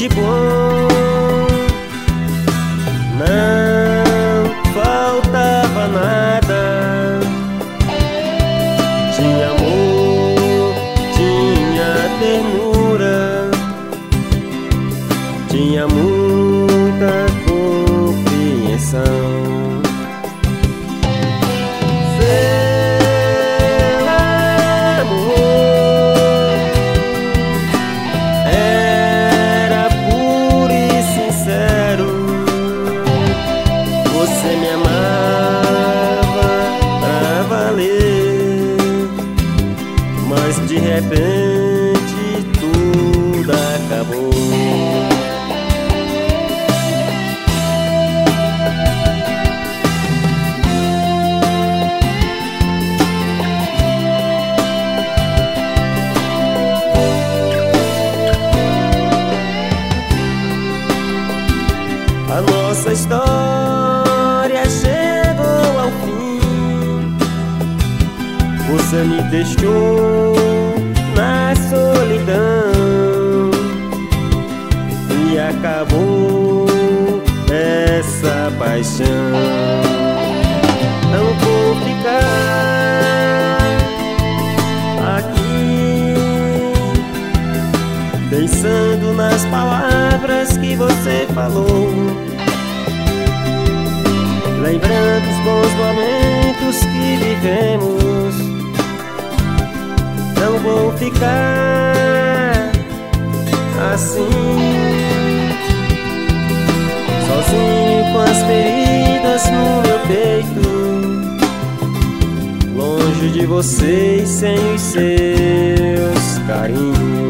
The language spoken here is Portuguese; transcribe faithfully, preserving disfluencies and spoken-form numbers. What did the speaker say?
de bom. Não faltava nada. Tinha amor, tinha ternura, tinha muita compreensão. Você me amava pra valer, mas de repente tudo acabou. A nossa história chegou ao fim. Você me deixou na solidão e acabou essa paixão. Não vou ficar aqui pensando nas palavras que você falou, lembrando os bons momentos que vivemos. Não vou ficar assim, sozinho com as feridas no meu peito, longe de você e sem os seus carinhos.